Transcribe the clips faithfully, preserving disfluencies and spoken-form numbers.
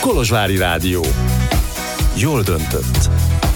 Kolozsvári Rádió. Jól döntött.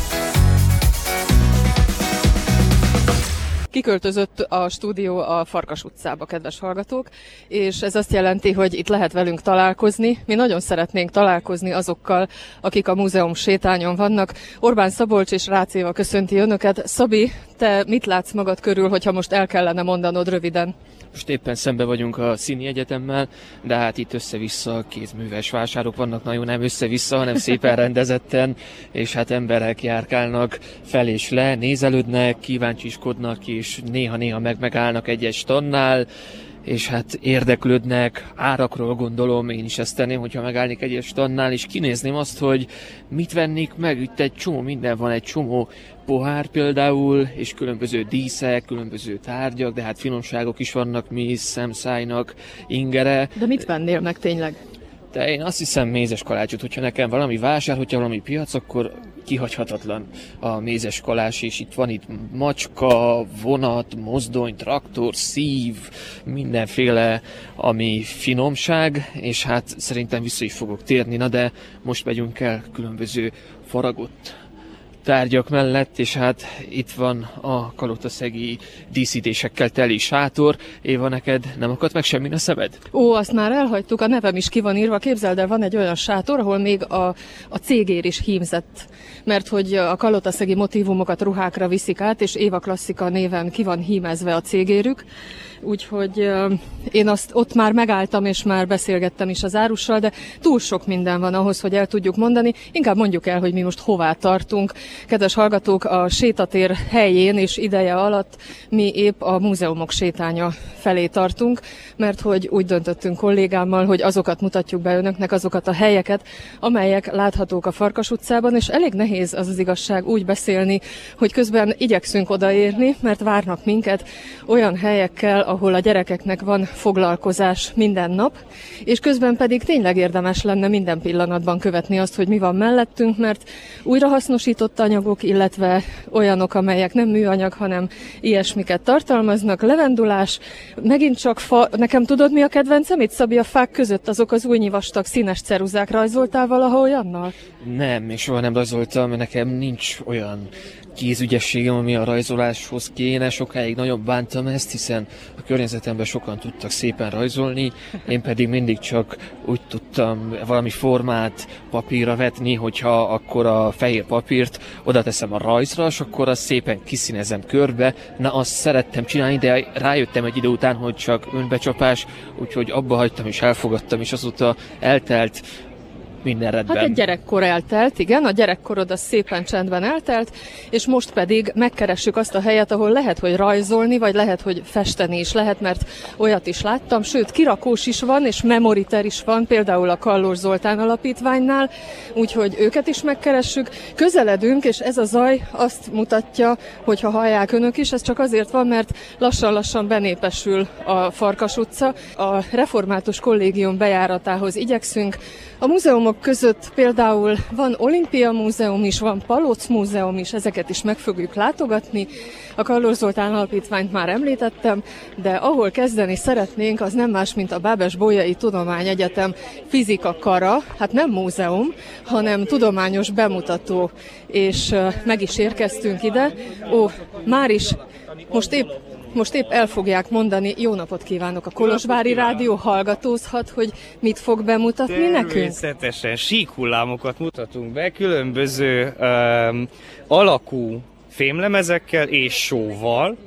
Kiköltözött a stúdió a Farkas utcába, kedves hallgatók, és ez azt jelenti, hogy itt lehet velünk találkozni. Mi nagyon szeretnénk találkozni azokkal, akik a múzeum sétányon vannak. Orbán Szabolcs és Rácz Éva köszönti önöket. Szabi, te mit látsz magad körül, hogyha most el kellene mondanod röviden? Most éppen szembe vagyunk a Színi Egyetemmel, de hát itt össze-vissza kézműves vásárok vannak, nagyon nem össze-vissza, hanem szépen rendezetten, és hát emberek járkálnak fel és le, nézelődnek, kíváncsiskodnak, és néha-néha meg-megállnak egy-egy stannál, és hát érdeklődnek, árakról gondolom, én is ezt tenném, hogyha megállnék egy stannál, és kinézném azt, hogy mit vennék meg, itt egy csomó minden van, egy csomó pohár például, és különböző díszek, különböző tárgyak, de hát finomságok is vannak, méz, szemszájnak, ingere. De mit vennél meg tényleg? De én azt hiszem mézes kalácsot, hogyha nekem valami vásár, hogyha valami piac, akkor kihagyhatatlan a mézes kalács, és itt van itt macska, vonat, mozdony, traktor, szív, mindenféle, ami finomság, és hát szerintem vissza is fogok térni, na de most megyünk el különböző faragott tárgyak mellett, és hát itt van a kalotaszegi díszítésekkel teli sátor. Éva, neked nem akadt meg semmi a szemed? Ó, azt már elhagytuk, a nevem is ki van írva. Képzeld el, van egy olyan sátor, ahol még a, a cégér is hímzett, mert hogy a kalotaszegi motívumokat ruhákra viszik át, és Éva Klasszika néven ki van hímezve a cégérük. Úgyhogy uh, én azt ott már megálltam, és már beszélgettem is az árussal, de túl sok minden van ahhoz, hogy el tudjuk mondani. Inkább mondjuk el, hogy mi most hová tartunk. Kedves hallgatók, a sétatér helyén és ideje alatt mi épp a múzeumok sétánya felé tartunk, mert hogy úgy döntöttünk kollégámmal, hogy azokat mutatjuk be önöknek, azokat a helyeket, amelyek láthatók a Farkas utcában, és elég nehéz az az igazság úgy beszélni, hogy közben igyekszünk odaérni, mert várnak minket olyan helyekkel, ahol a gyerekeknek van foglalkozás minden nap, és közben pedig tényleg érdemes lenne minden pillanatban követni azt, hogy mi van mellettünk, mert újrahasznosított anyagok, illetve olyanok, amelyek nem műanyag, hanem ilyesmiket tartalmaznak, levendulás, megint csak fa. Nekem tudod, mi a kedvencem? Itt, Szabi, a fák között azok az újnyi vastag színes ceruzák. Rajzoltál valaha olyannal? Nem, és soha nem rajzoltam, mert nekem nincs olyan kézügyességem, ami a rajzoláshoz kéne. Sokáig nagyon bántam ezt, hiszen a környezetemben sokan tudtak szépen rajzolni, én pedig mindig csak úgy tudtam valami formát papírra vetni, hogyha akkor a fehér papírt oda teszem a rajzra, és akkor azt szépen kiszínezem körbe. Na, azt szerettem csinálni, de rájöttem egy idő után, hogy csak önbecsapás, úgyhogy abba hagytam és elfogadtam, és azóta eltelt minden rendben. Hát egy gyerekkor eltelt, igen, a gyerekkorod az szépen csendben eltelt, és most pedig megkeressük azt a helyet, ahol lehet, hogy rajzolni, vagy lehet, hogy festeni is lehet, mert olyat is láttam, sőt, kirakós is van, és memoriter is van, például a Kallós Zoltán Alapítványnál, úgyhogy őket is megkeressük. Közeledünk, és ez a zaj azt mutatja, hogy ha hallják önök is, ez csak azért van, mert lassan-lassan benépesül a Farkas utca. A Református Kollégium bejáratához igyekszünk. A múzeumok között például van Olimpia Múzeum is, van Palóc Múzeum is, ezeket is meg fogjuk látogatni. A Kallós Zoltán Alapítványt már említettem, de ahol kezdeni szeretnénk, az nem más, mint a Bábes-Bolyai Tudományegyetem fizika kara, hát nem múzeum, hanem tudományos bemutató, és meg is érkeztünk ide. Ó, már is, most épp Most épp el fogják mondani, jó napot kívánok, a Kolozsvári Rádió hallgatózhat, hogy mit fog bemutatni nekünk? Természetesen síkhullámokat mutatunk be, különböző um, alakú fémlemezekkel és sóval.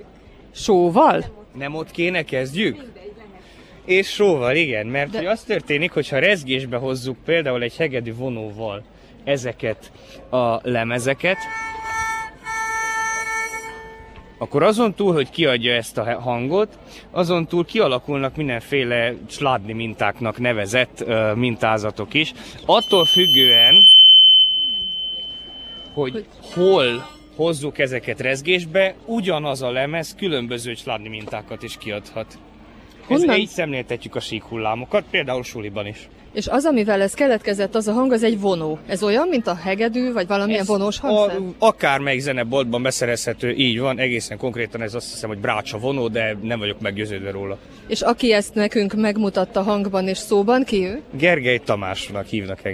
Sóval? Nem ott kéne kezdjük? És sóval, igen, mert De... az történik, hogyha rezgésbe hozzuk például egy hegedű vonóval ezeket a lemezeket, akkor azon túl, hogy kiadja ezt a hangot, azon túl kialakulnak mindenféle sládni mintáknak nevezett uh, mintázatok is. Attól függően, hogy, hogy hol hozzuk ezeket rezgésbe, ugyanaz a lemez különböző sládni mintákat is kiadhat. Ez így szemléltetjük a síkhullámokat, például suliban is. És az, amivel ez keletkezett, az a hang, az egy vonó. Ez olyan, mint a hegedű, vagy valamilyen ez vonós hangszer? Akármelyik zeneboltban beszerezhető, így van, egészen konkrétan ez azt hiszem, hogy brácsa vonó, de nem vagyok meggyőződve róla. És aki ezt nekünk megmutatta hangban és szóban, ki ő? Gergely Tamásnak hívnak engem.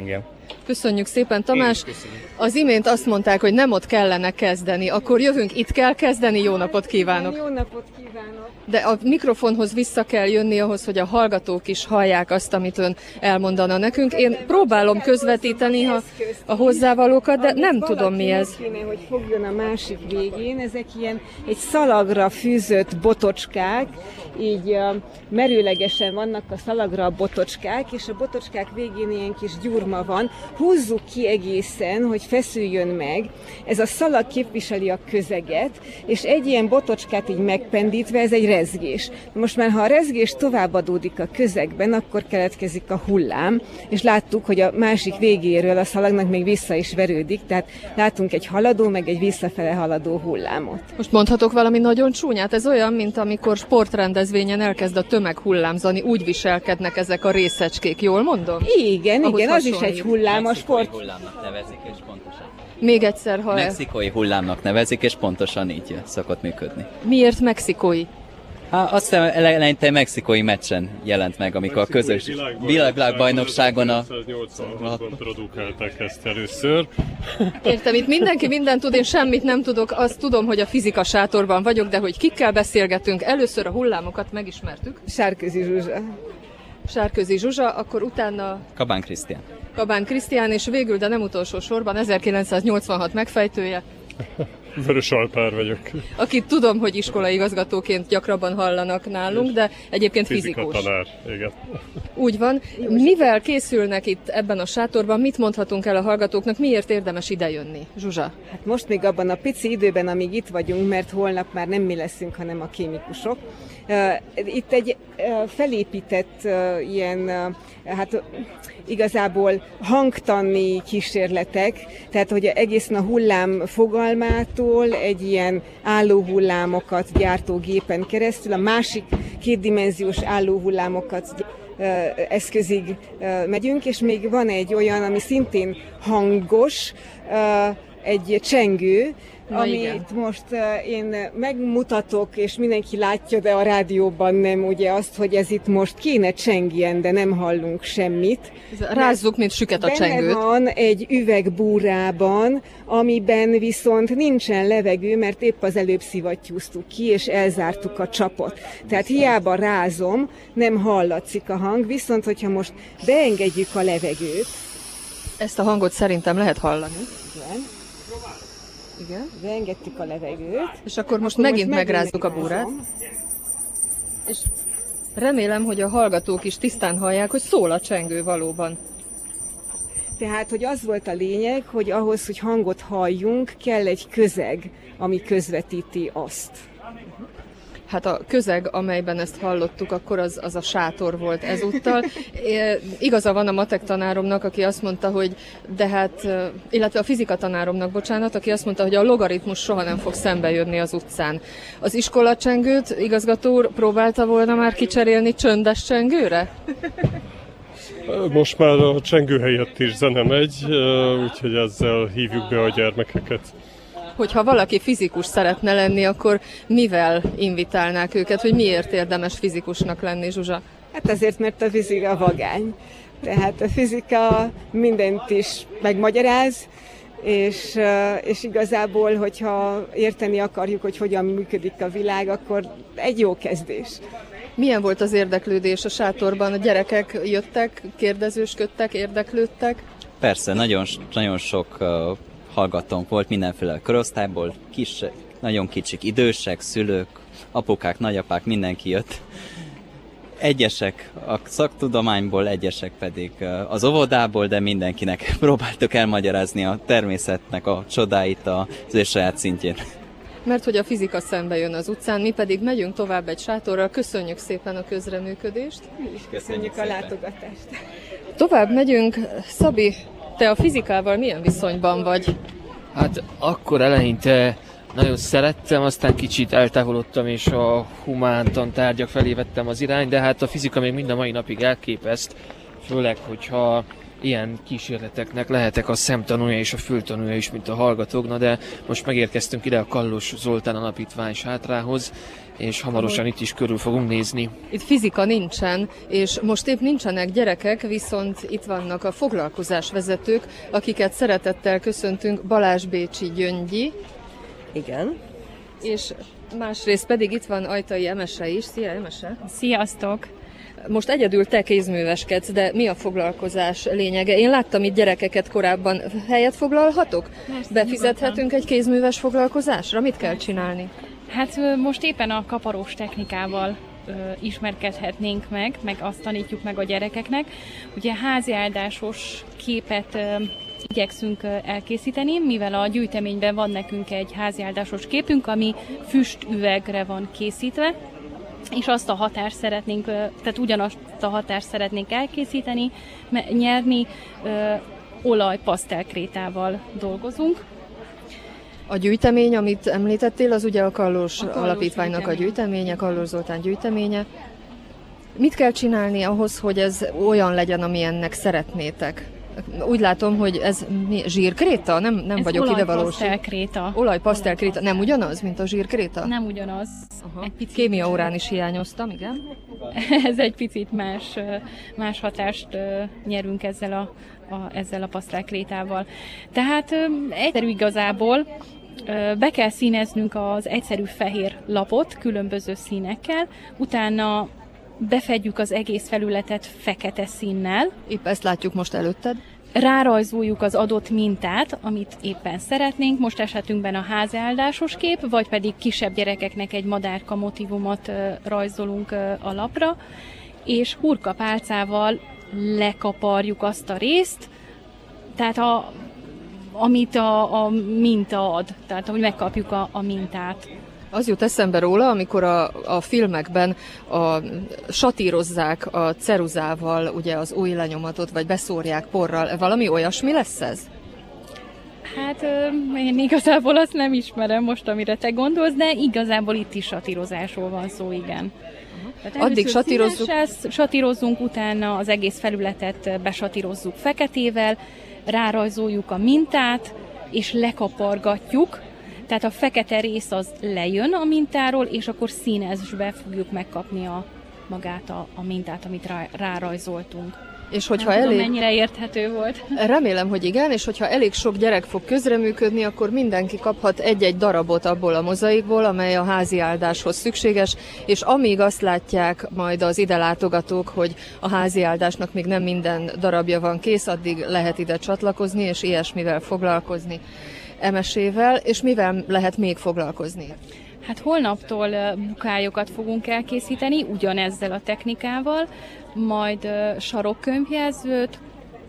Köszönjük szépen, Tamás. Az imént azt mondták, hogy nem ott kellene kezdeni. Akkor jövünk, itt kell kezdeni. Jó napot kívánok! Jó napot kívánok! De a mikrofonhoz vissza kell jönni ahhoz, hogy a hallgatók is hallják azt, amit ön elmondana nekünk. Én próbálom közvetíteni ha a hozzávalókat, de nem tudom, mi ez. Kéne, hogy fogjon a másik végén. Ezek ilyen egy szalagra fűzött botocskák, így uh, merőlegesen vannak a szalagra a botocskák, és a botocskák végén ilyen kis gyurma van. Húzzuk ki egészen, hogy feszüljön meg. Ez a szalag képviseli a közeget, és egy ilyen botocskát így megpendítve, ez egy rezgés. Most már, ha a rezgés továbbadódik a közegben, akkor keletkezik a hullám, és láttuk, hogy a másik végéről a szalagnak még vissza is verődik, tehát látunk egy haladó, meg egy visszafele haladó hullámot. Most mondhatok valami nagyon csúnyát? Ez olyan, mint amikor sportrendezvényen elkezd a tömeg hullámzani, úgy viselkednek ezek a részecskék, jól mondom? Igen, Ahhoz igen, az is hasonlít. egy hullám, a sport. Hullámnak nevezik, és pontosan. Még egyszer, ha... Mexikói hullámnak nevezik, és pontosan így szokott működni. Miért mexikói? Hát azt hiszem, eleinte mexikói meccsen jelent meg, amikor a közös világbajnokságon a... ezernyolcvanhatban produkálták ezt először. Értem, itt mindenki mindent tud, én semmit nem tudok, azt tudom, hogy a fizika sátorban vagyok, de hogy kikkel beszélgetünk, először a hullámokat megismertük. Sárközi Zsuzsa. Sárközi Zsuzsa, akkor utána Kabán Krisztián. Kabán Krisztián, és végül, de nem utolsó sorban, ezerkilencszáznyolcvanhat megfejtője, Vörös Alpár vagyok. akit tudom, hogy iskolaigazgatóként gyakrabban hallanak nálunk, de egyébként fizikus. Fizikatanár, igen. Úgy van. Mivel készülnek itt ebben a sátorban, mit mondhatunk el a hallgatóknak, miért érdemes idejönni? Zsuzsa? Hát most még abban a pici időben, amíg itt vagyunk, mert holnap már nem mi leszünk, hanem a kémikusok. Itt egy felépített ilyen, hát igazából hangtani kísérletek, tehát hogy egészen a hullám fogalmától egy ilyen állóhullámokat gyártó gépen keresztül, a másik kétdimenziós állóhullámokat eszközig megyünk, és még van egy olyan, ami szintén hangos, egy csengő, Na, amit igen. most uh, én megmutatok, és mindenki látja, de a rádióban nem, ugye azt, hogy ez itt most kéne csengjen, de nem hallunk semmit. Rázzuk, mint süket a Benne csengőt. van egy üvegbúrában, amiben viszont nincsen levegő, mert épp az előbb szivattyúztuk ki, és elzártuk a csapot. Tehát hiába rázom, nem hallatszik a hang, viszont hogyha most beengedjük a levegőt, Ezt a hangot szerintem lehet hallani. igen, Igen. beengedtük a levegőt, És akkor most akkor megint most megrázzuk a búrát. megrázom. És remélem, hogy a hallgatók is tisztán hallják, hogy szól a csengő valóban. Tehát, hogy az volt a lényeg, hogy ahhoz, hogy hangot halljunk, kell egy közeg, ami közvetíti azt. Hát a közeg, amelyben ezt hallottuk, akkor az, az a sátor volt ezúttal. É, igaza van a matek tanáromnak, aki azt mondta, hogy de hát, illetve a fizika tanáromnak, bocsánat, aki azt mondta, hogy a logaritmus soha nem fog szembe jönni az utcán. Az iskolacsengőt, igazgató úr, próbálta volna már kicserélni csöndes csengőre? Most már a csengő helyett is zene megy, úgyhogy ezzel hívjuk be a gyermekeket. Hogyha valaki fizikus szeretne lenni, akkor mivel invitálnák őket, hogy miért érdemes fizikusnak lenni, Zsuzsa? Hát azért, mert a fizika vagány. Tehát a fizika mindent is megmagyaráz, és, és igazából, hogyha érteni akarjuk, hogy hogyan működik a világ, akkor egy jó kezdés. Milyen volt az érdeklődés a sátorban? A gyerekek jöttek, kérdezősködtek, érdeklődtek? Persze, nagyon, nagyon sok uh, hallgatónk volt mindenféle korosztályból, kis, nagyon kicsik, idősek, szülők, apukák, nagyapák, mindenki jött. Egyesek a szaktudományból, egyesek pedig uh, az óvodából, de mindenkinek próbáltuk elmagyarázni a természetnek a csodáit az ő saját szintjén. Mert hogy a fizika szembe jön az utcán, mi pedig megyünk tovább egy sátorral. Köszönjük szépen a közreműködést. Köszönjük a látogatást. Tovább megyünk. Szabi, te a fizikával milyen viszonyban vagy? Hát akkor eleinte nagyon szerettem, aztán kicsit eltávolodtam, és a humántan tárgyak felé vettem az irány, de hát a fizika még mind a mai napig elképeszt, főleg, hogyha ilyen kísérleteknek lehetek a szemtanúja és a fültanúja is, mint a hallgatók, de most megérkeztünk ide a Kallos Zoltán Alapítvány sátrához, és hamarosan itt is körül fogunk nézni. Itt fizika nincsen, és most épp nincsenek gyerekek, viszont itt vannak a foglalkozásvezetők, akiket szeretettel köszöntünk, Balázs Bécsi Gyöngyi. Igen. És másrészt pedig itt van Ajtai Emese is. Szia, Emese! Sziasztok! Most egyedül te kézműveskedsz, de mi a foglalkozás lényege? Én láttam itt gyerekeket korábban. Helyet foglalhatok? Persze, Befizethetünk nyugodtan. egy kézműves foglalkozásra? Mit kell csinálni? Hát most éppen a kaparós technikával ö, ismerkedhetnénk meg, meg azt tanítjuk meg a gyerekeknek. Ugye háziáldásos képet ö, igyekszünk ö, elkészíteni, mivel a gyűjteményben van nekünk egy háziáldásos képünk, ami füstüvegre van készítve, és azt a hatást szeretnénk, tehát ugyanazt a hatást szeretnénk elkészíteni, nyerni, ö, olajpasztelkrétával dolgozunk. A gyűjtemény, amit említettél, az ugye a Kallos A Kallos Alapítványnak gyűjtemény. a gyűjteménye, Kallos Zoltán gyűjteménye. Mit kell csinálni ahhoz, hogy ez olyan legyen, amilyennek szeretnétek? Úgy látom, hogy ez mi, zsírkréta? Nem, nem Ez vagyok ide valós. olajpasztelkréta. Olajpasztelkréta. Nem ugyanaz, mint a zsírkréta? Nem ugyanaz. Egy picit kémia órán is hiányoztam, igen. Ez egy picit más, más hatást nyerünk ezzel a, a, ezzel a pasztelkrétával. Tehát egyszerű igazából, be kell színeznünk az egyszerű fehér lapot különböző színekkel, utána befedjük az egész felületet fekete színnel. Épp ezt látjuk most előtted. Rárajzoljuk az adott mintát, amit éppen szeretnénk, most esetünkben a háziáldásos kép, vagy pedig kisebb gyerekeknek egy madárka motívumot rajzolunk a lapra, és hurkapálcával lekaparjuk azt a részt, tehát a, amit a, a minta ad, tehát hogy megkapjuk a, a mintát. Az jut eszembe róla, amikor a, a filmekben a, satírozzák a ceruzával ugye az új lenyomatot, vagy beszórják porral. Valami olyasmi lesz ez? Hát én igazából azt nem ismerem most, amire te gondolsz, de igazából itt is satírozásról van szó, igen. Tehát Addig satírozzuk. színessel satírozzunk, utána az egész felületet besatírozzuk feketével, rárajzoljuk a mintát, és lekapargatjuk, tehát a fekete rész az lejön a mintáról, és akkor színesbe fogjuk megkapni a, magát a, a mintát, amit rá, rárajzoltunk. És hogyha nem elég... tudom, mennyire érthető volt. Remélem, hogy igen, és hogyha elég sok gyerek fog közreműködni, akkor mindenki kaphat egy-egy darabot abból a mozaikból, amely a házi áldáshoz szükséges, és amíg azt látják majd az ide látogatók, hogy a házi áldásnak még nem minden darabja van kész, addig lehet ide csatlakozni, és ilyesmivel foglalkozni. Emesével, és mivel lehet még foglalkozni? Hát holnaptól bukályokat fogunk elkészíteni, ugyanezzel a technikával, majd sarokkönyvjelzőt,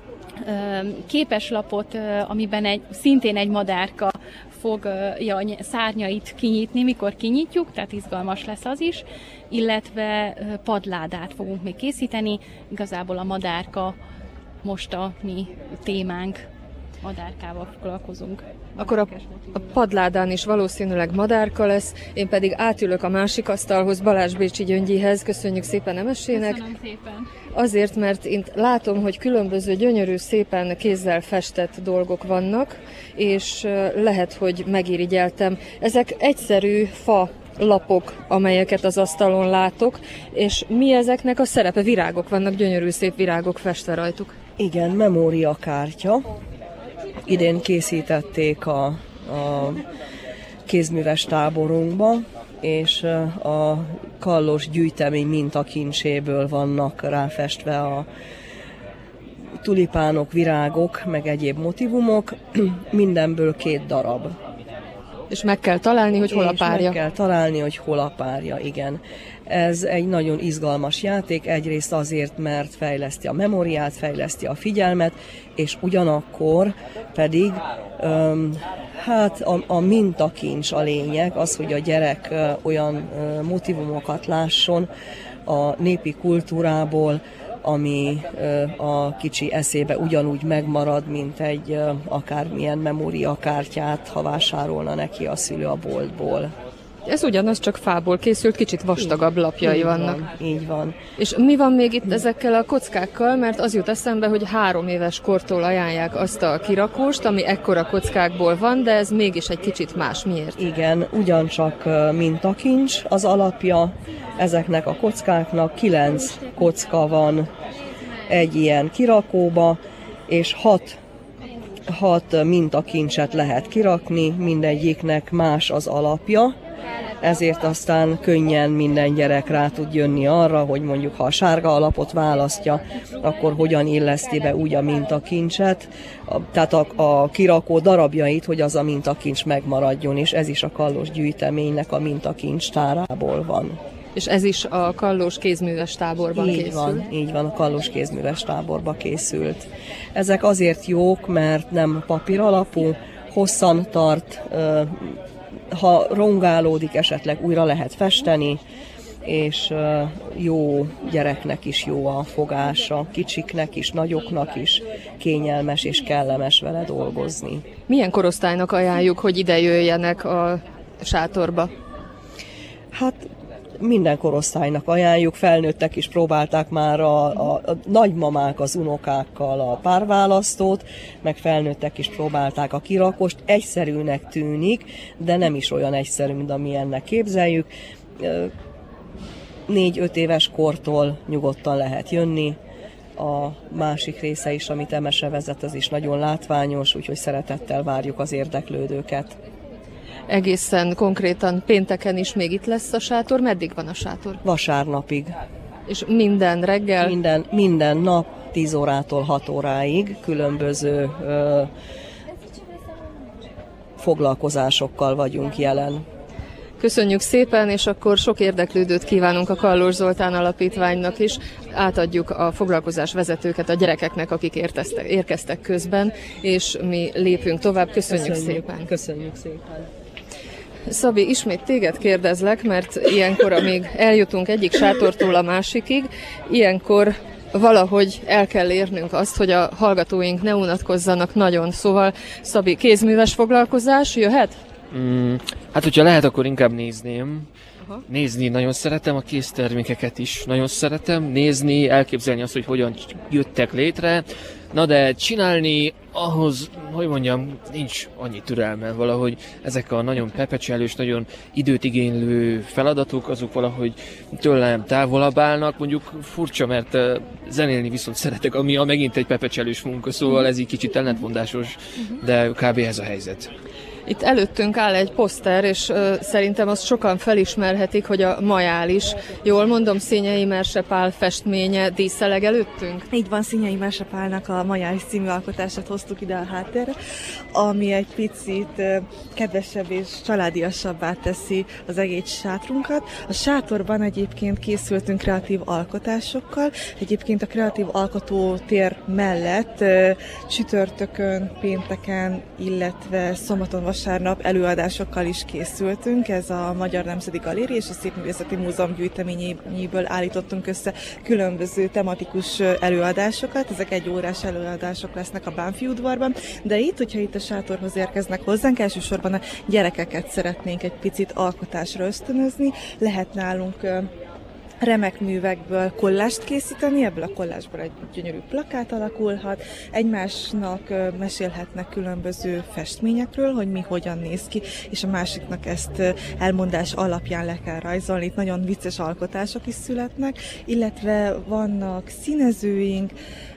képeslapot, amiben egy, szintén egy madárka fogja szárnyait kinyitni, mikor kinyitjuk, tehát izgalmas lesz az is, illetve padládát fogunk még készíteni, igazából a madárka most a mi témánk. Madárkával foglalkozunk. Akkor a, a padládán is valószínűleg madárka lesz, én pedig átülök a másik asztalhoz, Balázs Bécsi Gyöngyihez. Köszönjük szépen Emesének. Köszönöm szépen. Azért, mert én látom, hogy különböző gyönyörű, szépen kézzel festett dolgok vannak, és lehet, hogy megirigyeltem. Ezek egyszerű fa lapok, amelyeket az asztalon látok, és mi ezeknek a szerepe? Virágok vannak, gyönyörű szép virágok festve rajtuk. Igen, memóriakártya. Idén készítették a, a kézműves táborunkba, és a Kallos gyűjtemény mintakincséből vannak ráfestve a tulipánok, virágok, meg egyéb motivumok, mindenből két darab. És meg kell találni, hogy hol a És párja. meg kell találni, hogy hol a párja, igen. Ez egy nagyon izgalmas játék, egyrészt azért, mert fejleszti a memóriát, fejleszti a figyelmet, és ugyanakkor pedig öm, hát a, a mintakincs a lényeg, az, hogy a gyerek ö, olyan ö, motivumokat lásson a népi kultúrából, ami ö, a kicsi eszébe ugyanúgy megmarad, mint egy ö, akármilyen memóriakártyát, ha vásárolna neki a szülő a boltból. Ez ugyanaz, csak fából készült, kicsit vastagabb lapjai így vannak. Van, így van. És mi van még itt ezekkel a kockákkal? Mert az jut eszembe, hogy három éves kortól ajánlják azt a kirakóst, ami ekkora kockákból van, de ez mégis egy kicsit más. Miért? Igen, ugyancsak mintakincs az alapja ezeknek a kockáknak. Kilenc kocka van egy ilyen kirakóba, és hat hat mintakincset lehet kirakni, mindegyiknek más az alapja, ezért aztán könnyen minden gyerek rá tud jönni arra, hogy mondjuk ha a sárga alapot választja, akkor hogyan illeszti be úgy a mintakincset, tehát a, a kirakó darabjait, hogy az a mintakincs megmaradjon, és ez is a Kallós gyűjteménynek a mintakincs tárából van. És ez is a Kallós kézműves táborban így készült? Van, így van, a Kallós kézműves táborban készült. Ezek azért jók, mert nem papír alapú, hosszan tart, ha rongálódik, esetleg újra lehet festeni, és jó gyereknek is jó a fogása, kicsiknek is, nagyoknak is kényelmes és kellemes vele dolgozni. Milyen korosztálynak ajánljuk, hogy ide jöjjenek a sátorba? Hát minden korosztálynak ajánljuk, felnőttek is próbálták már a, a, a nagymamák az unokákkal a párválasztót, meg felnőttek is próbálták a kirakost. Egyszerűnek tűnik, de nem is olyan egyszerű, mint amilyennek képzeljük. Négy-öt éves kortól nyugodtan lehet jönni. A másik része is, amit Emese vezet, az is nagyon látványos, úgyhogy szeretettel várjuk az érdeklődőket. Egészen konkrétan pénteken is még itt lesz a sátor. Meddig van a sátor? Vasárnapig. És minden reggel? Minden, minden nap tíz órától hat óráig különböző ö, foglalkozásokkal vagyunk jelen. Köszönjük szépen, és akkor sok érdeklődőt kívánunk a Kallós Zoltán Alapítványnak is. Átadjuk a foglalkozás vezetőket a gyerekeknek, akik érkeztek, érkeztek közben, és mi lépünk tovább. Köszönjük, Köszönjük szépen. Köszönjük szépen. Szabi, ismét téged kérdezlek, mert ilyenkor, amíg eljutunk egyik sátortól a másikig, ilyenkor valahogy el kell érnünk azt, hogy a hallgatóink ne unatkozzanak nagyon. Szóval, Szabi, kézműves foglalkozás jöhet? Mm, hát, hogyha lehet, akkor inkább nézném. Aha. Nézni nagyon szeretem, a kéztermékeket is nagyon szeretem. Nézni, elképzelni azt, hogy hogyan jöttek létre. Na de csinálni, ahhoz, hogy mondjam, nincs annyi türelme. Valahogy ezek a nagyon pepecselős, nagyon időt igénylő feladatok, azok valahogy tőlem távolabb állnak. Mondjuk furcsa, mert zenélni viszont szeretek, ami a megint egy pepecselős munka, szóval ez így kicsit ellentmondásos, de kb. Ez a helyzet. Itt előttünk áll egy poszter, és ö, szerintem azt sokan felismerhetik, hogy a Majál is, jól mondom, Szényei Merse Pál festménye díszeleg előttünk? Így van, Szényei Merse Pálnak a Majál című alkotását hoztuk ide a háttérre, ami egy picit ö, kedvesebb és családiasabbá teszi az egész sátrunkat. A sátorban egyébként készültünk kreatív alkotásokkal, egyébként a kreatív alkotótér mellett ö, csütörtökön, pénteken, illetve szombaton, vasárnap előadásokkal is készültünk. Ez a Magyar Nemzeti Galéria és a Szépművészeti Múzeum gyűjteményéből állítottunk össze különböző tematikus előadásokat. Ezek egy órás előadások lesznek a Bánffy udvarban, de itt, hogyha itt a sátorhoz érkeznek hozzánk, elsősorban a gyerekeket szeretnénk egy picit alkotásra ösztönözni. Lehet nálunk remek művekből kollást készíteni, ebből a kollásból egy gyönyörű plakát alakulhat, egymásnak mesélhetnek különböző festményekről, hogy mi hogyan néz ki, és a másiknak ezt elmondás alapján le kell rajzolni. Itt nagyon vicces alkotások is születnek, illetve vannak színezőink,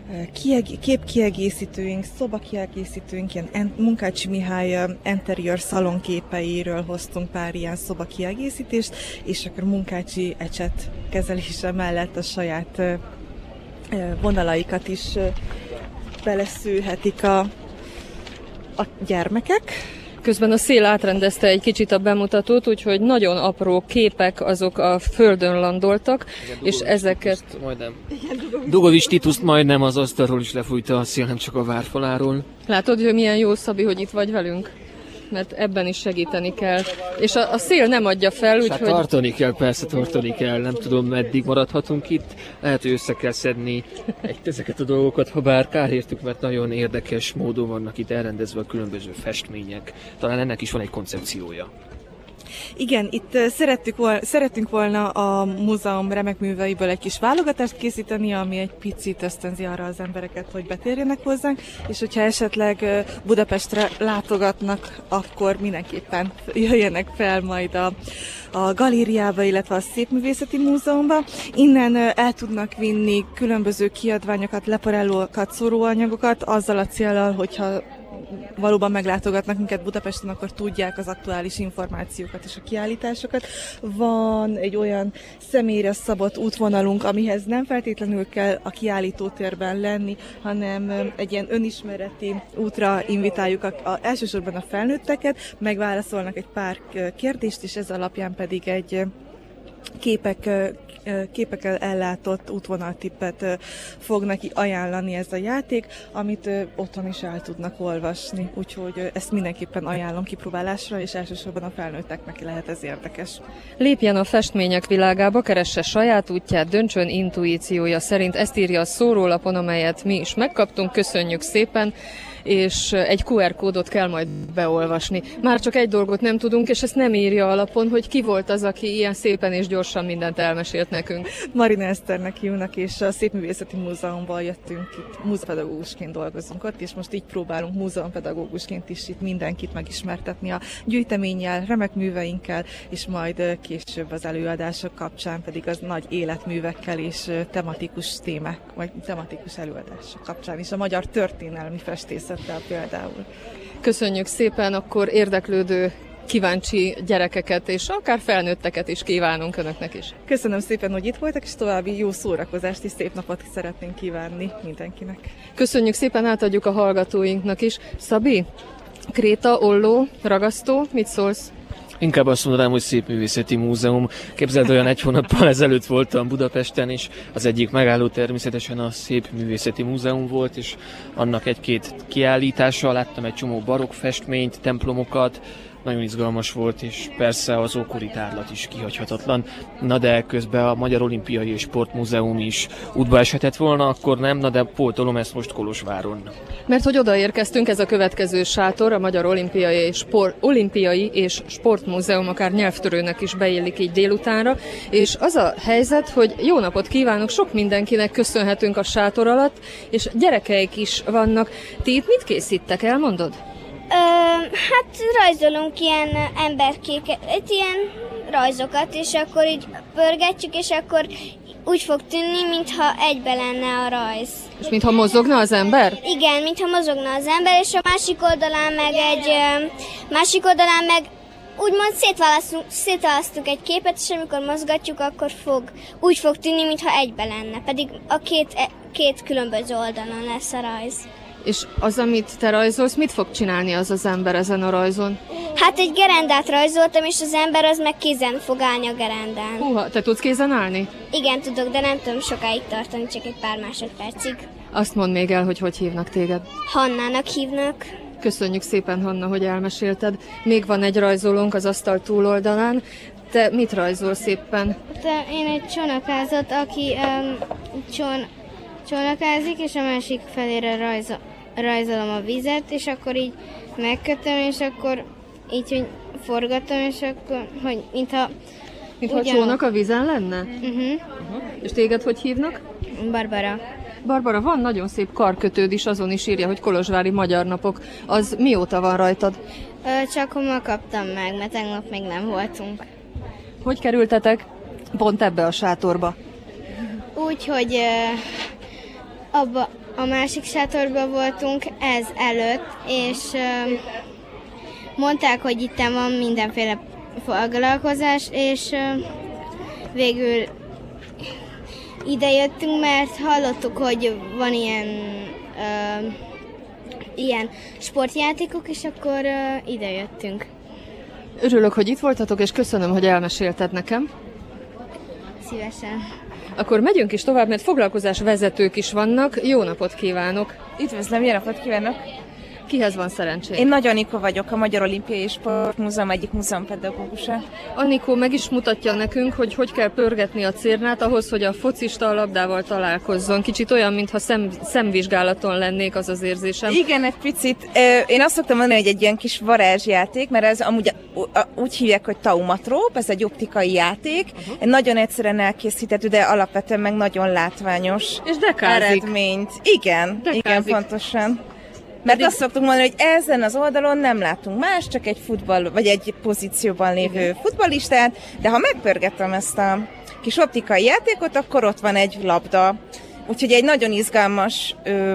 képkiegészítőink, szobakiegészítőink, ilyen Munkácsi Mihály interior szalonképeiről hoztunk pár ilyen szobakiegészítést, és akkor Munkácsi ecset kezelése mellett a saját vonalaikat is beleszűrhetik a, a gyermekek. Közben a szél átrendezte egy kicsit a bemutatót, úgyhogy nagyon apró képek azok a földön landoltak, igen, és ezeket... Majdnem. Dugovics Tituszt majdnem az asztalról is lefújta a szél, nem csak a várfaláról. Látod, hogy milyen jó, Szabi, hogy itt vagy velünk? Mert ebben is segíteni kell. És a, a szél nem adja fel, úgyhogy... Hát tartani kell, persze tartani kell. Nem tudom, meddig maradhatunk itt. Lehet, hogy össze kell szedni egy, ezeket a dolgokat, ha bár kár értük, mert nagyon érdekes módon vannak itt elrendezve a különböző festmények. Talán ennek is van egy koncepciója. Igen, itt szerettük volna, szerettünk volna a múzeum remek műveiből egy kis válogatást készíteni, ami egy picit ösztönzi arra az embereket, hogy betérjenek hozzánk, és hogyha esetleg Budapestre látogatnak, akkor mindenképpen jöjjenek fel majd a, a galériába, illetve a Szépművészeti Múzeumba. Innen el tudnak vinni különböző kiadványokat, leporellókat, szóróanyagokat, azzal a céllal, hogyha valóban meglátogatnak minket Budapesten, akkor tudják az aktuális információkat és a kiállításokat. Van egy olyan személyre szabott útvonalunk, amihez nem feltétlenül kell a kiállítótérben lenni, hanem egy ilyen önismereti útra invitáljuk a, a, elsősorban a felnőtteket, megválaszolnak egy pár kérdést, és ez alapján pedig egy képek képekkel ellátott útvonaltippet fog neki ajánlani ez a játék, amit otthon is el tudnak olvasni. Úgyhogy ezt mindenképpen ajánlom kipróbálásra, és elsősorban a felnőtteknek lehet ez érdekes. Lépjen a festmények világába, keresse saját útját, döntsön intuíciója szerint. Ezt írja a szórólapon, amelyet mi is megkaptunk. Köszönjük szépen! És egy kú er kódot kell majd beolvasni. Már csak egy dolgot nem tudunk, és ezt nem írja alapon, hogy ki volt az, aki ilyen szépen és gyorsan mindent elmesélt nekünk. Marina Eszternek hívnak, és a Szépművészeti Múzeumban jöttünk itt, múzeumpedagógusként dolgozunk ott, és most így próbálunk múzeumpedagógusként is itt mindenkit megismertetni a gyűjteménnyel, remek műveinkkel, és majd később az előadások kapcsán pedig az nagy életművekkel és tematikus témák, vagy tematikus előadások kapcsán is a magyar történelmi festészet például. Köszönjük szépen, akkor érdeklődő, kíváncsi gyerekeket és akár felnőtteket is kívánunk önöknek is. Köszönöm szépen, hogy itt voltak, és további jó szórakozást és szép napot szeretnénk kívánni mindenkinek. Köszönjük szépen, átadjuk a hallgatóinknak is. Szabi, kréta, olló, ragasztó, mit szólsz? Inkább azt mondanám, hogy Szépművészeti Múzeum. Képzeld, olyan egy hónappal ezelőtt voltam Budapesten, és az egyik megálló természetesen a Szépművészeti Múzeum volt, és annak egy-két kiállítása, láttam egy csomó barokk festményt, templomokat, nagyon izgalmas volt, és persze az ókori tárlat is kihagyhatatlan. Na de közben a Magyar Olimpiai és Sportmúzeum is útba eshetett volna, akkor nem, na de pótolom ezt most Kolozsváron. Mert hogy odaérkeztünk, ez a következő sátor, a Magyar Olimpiai és, Sport, Olimpiai és Sportmúzeum, akár nyelvtörőnek is beillik így délutánra, és az a helyzet, hogy jó napot kívánok, sok mindenkinek köszönhetünk a sátor alatt, és gyerekeik is vannak. Ti itt mit készítek, elmondod? Ö, hát rajzolunk ilyen emberkéket, ilyen rajzokat, és akkor így pörgetjük, és akkor úgy fog tűnni, mintha egybe lenne a rajz. És mintha mozogna az ember? Igen, mintha mozogna az ember, és a másik oldalán meg egy, másik oldalán meg úgymond szétválasztunk, szétválasztunk egy képet, és amikor mozgatjuk, akkor fog, úgy fog tűnni, mintha egybe lenne, pedig a két, két különböző oldalon lesz a rajz. És az, amit te rajzolsz, mit fog csinálni az az ember ezen a rajzon? Hát egy gerendát rajzoltam, és az ember az meg kézen fog állni a gerendán. Húha, te tudsz kézen állni? Igen, tudok, de nem tudom sokáig tartani, csak egy pár másodpercig. Azt mondd még el, hogy hogy hívnak téged. Hannának hívnak. Köszönjük szépen, Hanna, hogy elmesélted. Még van egy rajzolónk az asztal túloldalán. Te mit rajzolsz éppen? Te, én egy csónakázat, aki um, csón, csónakázik, és a másik felére rajzol. rajzolom a vizet, és akkor így megkötöm, és akkor így, hogy forgatom, és akkor, hogy mintha... Mintha a csónak a vízen lenne? Uh-huh. Uh-huh. És téged hogy hívnak? Barbara. Barbara, van nagyon szép karkötőd is, azon is írja, hogy Kolozsvári Magyar Napok. Az mióta van rajtad? Ö, csak ma kaptam meg, mert tegnap még nem voltunk. Hogy kerültetek pont ebbe a sátorba? Úgy, hogy ö, abba a másik sátorban voltunk ez előtt, és ö, mondták, hogy itt van mindenféle foglalkozás, és ö, végül ide jöttünk, mert hallottuk, hogy van ilyen, ö, ilyen sportjátékok, és akkor ö, ide jöttünk. Örülök, hogy itt voltatok, és köszönöm, hogy elmesélted nekem. Szívesen. Akkor megyünk is tovább, mert foglalkozás vezetők is vannak. Jó napot kívánok! Üdvözlöm, jó napot kívánok! Kihez van szerencsé? Én Nagy Anikó vagyok, a Magyar Olimpiai Sportmúzeum egyik múzeumpedagógusa. Anikó meg is mutatja nekünk, hogy hogy kell pörgetni a cérnát ahhoz, hogy a focista a labdával találkozzon. Kicsit olyan, mintha szem, szemvizsgálaton lennék, az az érzésem. Igen, egy picit. Én azt szoktam mondani, hogy egy ilyen kis varázsjáték, mert ez amúgy úgy hívják, hogy taumatróp, ez egy optikai játék. Uh-huh. Nagyon egyszerűen elkészíthető, de alapvetően meg nagyon látványos és dekázik. Eredményt. Igen, dekázik. Igen, pontosan. Mert Pedig... azt szoktuk mondani, hogy ezen az oldalon nem látunk más, csak egy futball, vagy egy pozícióban lévő Igen. futballistát, de ha megpörgetem ezt a kis optikai játékot, akkor ott van egy labda. Úgyhogy egy nagyon izgalmas,